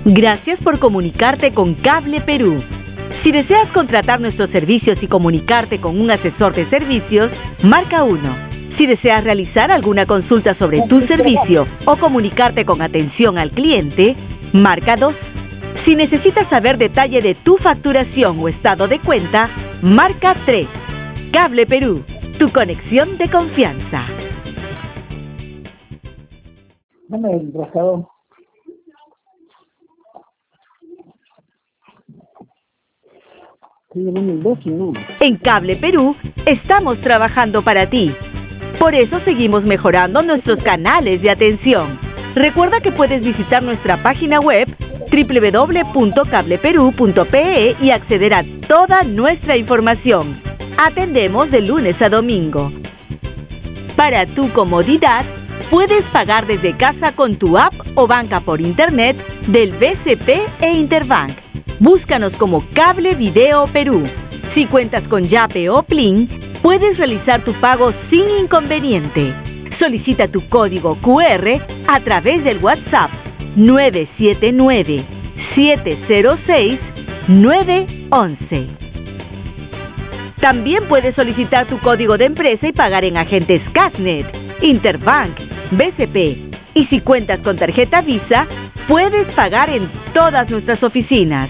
Gracias por comunicarte con Cable Perú. Si deseas contratar nuestros servicios y comunicarte con un asesor de servicios, marca 1. Si deseas realizar alguna consulta sobre tu servicio o comunicarte con atención al cliente, marca 2. Si necesitas saber detalle de tu facturación o estado de cuenta, marca 3. Cable Perú, tu conexión de confianza. Dame el rascador. En Cable Perú estamos trabajando para ti. Por eso seguimos mejorando nuestros canales de atención. Recuerda que puedes visitar nuestra página web www.cableperú.pe y acceder a toda nuestra información. Atendemos de lunes a domingo. Para tu comodidad, puedes pagar desde casa con tu app o banca por internet del BCP e Interbank. Búscanos como Cable Video Perú. Si cuentas con Yape o Plin, puedes realizar tu pago sin inconveniente. Solicita tu código QR a través del WhatsApp 979-706-911. También puedes solicitar tu código de empresa y pagar en agentes Casnet, Interbank, BCP. Y si cuentas con tarjeta Visa, puedes pagar en todas nuestras oficinas.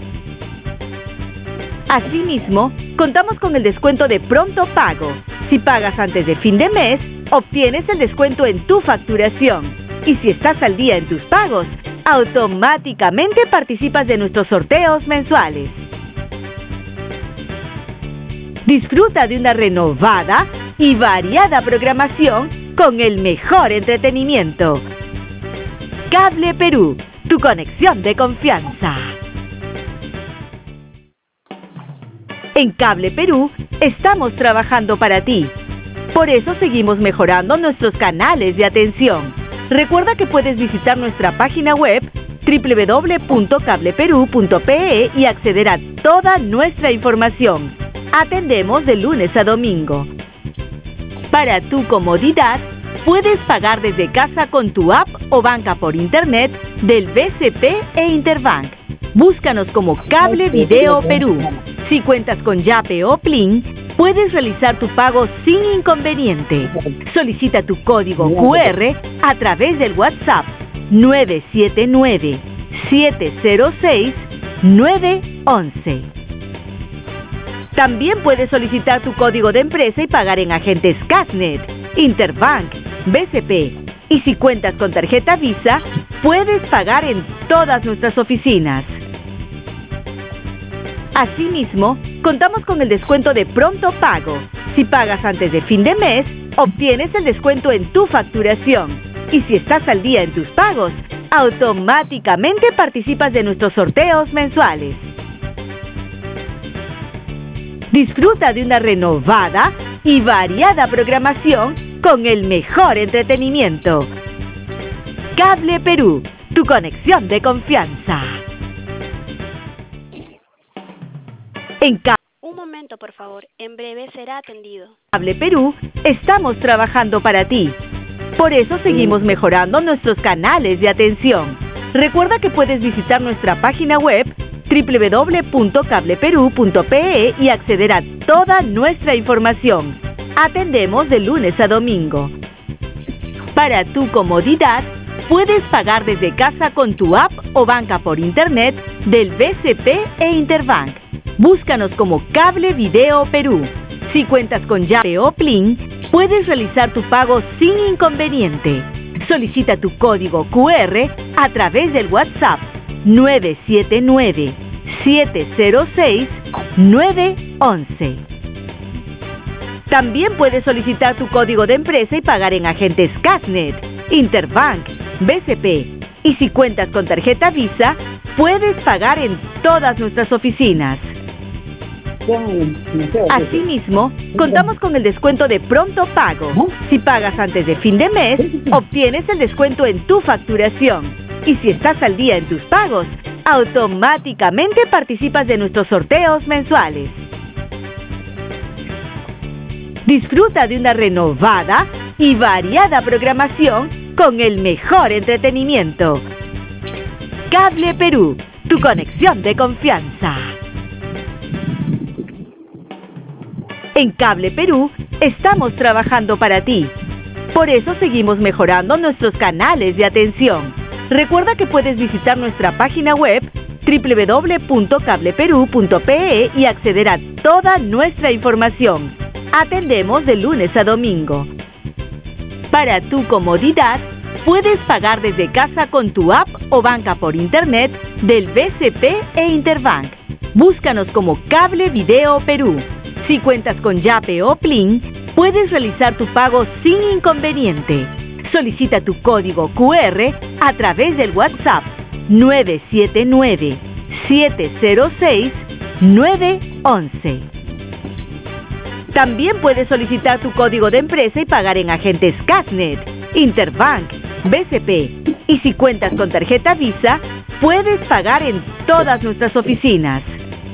Asimismo, contamos con el descuento de pronto pago. Si pagas antes de fin de mes, obtienes el descuento en tu facturación. Y si estás al día en tus pagos, automáticamente participas de nuestros sorteos mensuales. Disfruta de una renovada y variada programación con el mejor entretenimiento. Cable Perú, tu conexión de confianza. En Cable Perú estamos trabajando para ti. Por eso seguimos mejorando nuestros canales de atención. Recuerda que puedes visitar nuestra página web www.cableperú.pe y acceder a toda nuestra información. Atendemos de lunes a domingo. Para tu comodidad, puedes pagar desde casa con tu app o banca por internet del BCP e Interbank. Búscanos como Cable Video Perú. Si cuentas con Yape o Plin, puedes realizar tu pago sin inconveniente. Solicita tu código QR a través del WhatsApp 979-706-911. También puedes solicitar tu código de empresa y pagar en agentes Casnet, Interbank, BCP. Y si cuentas con tarjeta Visa, puedes pagar en todas nuestras oficinas. Asimismo, contamos con el descuento de pronto pago. Si pagas antes de fin de mes, obtienes el descuento en tu facturación. Y si estás al día en tus pagos, automáticamente participas de nuestros sorteos mensuales. Disfruta de una renovada y variada programación con el mejor entretenimiento. Cable Perú, tu conexión de confianza. Un momento, por favor. En breve será atendido. Cable Perú, estamos trabajando para ti. Por eso seguimos mejorando nuestros canales de atención. Recuerda que puedes visitar nuestra página web www.cableperú.pe y acceder a toda nuestra información. Atendemos de lunes a domingo. Para tu comodidad, puedes pagar desde casa con tu app o banca por internet del BCP e Interbank. Búscanos como Cable Video Perú. Si cuentas con Yape o Plin, puedes realizar tu pago sin inconveniente. Solicita tu código QR a través del WhatsApp 979-706-911. También puedes solicitar tu código de empresa y pagar en agentes Casnet, Interbank, BCP. Y si cuentas con tarjeta Visa, puedes pagar en todas nuestras oficinas. Asimismo, contamos con el descuento de pronto pago. Si pagas antes de fin de mes, obtienes el descuento en tu facturación. Y si estás al día en tus pagos, automáticamente participas de nuestros sorteos mensuales. Disfruta de una renovada y variada programación con el mejor entretenimiento. Cable Perú, tu conexión de confianza. En Cable Perú estamos trabajando para ti. Por eso seguimos mejorando nuestros canales de atención. Recuerda que puedes visitar nuestra página web www.cableperú.pe y acceder a toda nuestra información. Atendemos de lunes a domingo. Para tu comodidad, puedes pagar desde casa con tu app o banca por internet del BCP e Interbank. Búscanos como Cable Video Perú. Si cuentas con Yape o Plin, puedes realizar tu pago sin inconveniente. Solicita tu código QR a través del WhatsApp 979-706-911. También puedes solicitar tu código de empresa y pagar en agentes Casnet, Interbank, BCP. Y si cuentas con tarjeta Visa, puedes pagar en todas nuestras oficinas.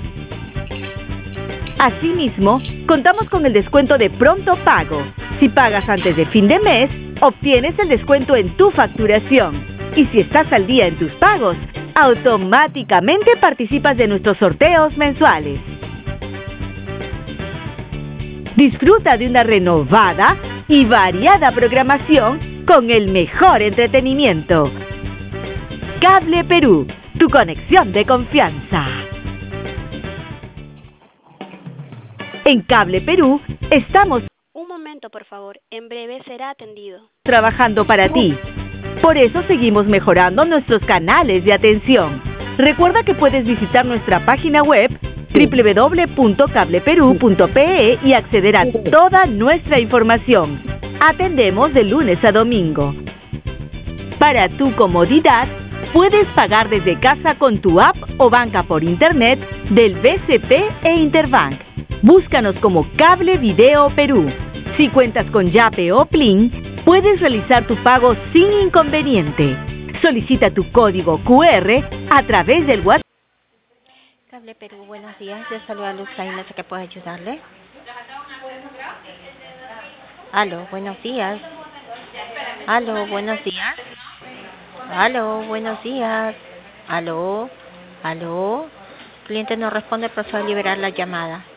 Asimismo, contamos con el descuento de pronto pago. Si pagas antes de fin de mes, obtienes el descuento en tu facturación. Y si estás al día en tus pagos, automáticamente participas de nuestros sorteos mensuales. Disfruta de una renovada y variada programación con el mejor entretenimiento. Cable Perú, tu conexión de confianza. En Cable Perú estamos Un momento, por favor. En breve será atendido. trabajando para ti. Por eso seguimos mejorando nuestros canales de atención. Recuerda que puedes visitar nuestra página web www.cableperú.pe y acceder a toda nuestra información. Atendemos de lunes a domingo. Para tu comodidad, puedes pagar desde casa con tu app o banca por internet del BCP e Interbank. Búscanos como Cable Video Perú. Si cuentas con Yape o Plin, puedes realizar tu pago sin inconveniente. Solicita tu código QR a través del WhatsApp. Cable Perú, buenos días. Les saluda Luz ahí, no sé qué puedo ayudarle. Aló, buenos días. Aló, buenos días. Aló, buenos días. Aló, aló. Cliente no responde, procedo a liberar la llamada.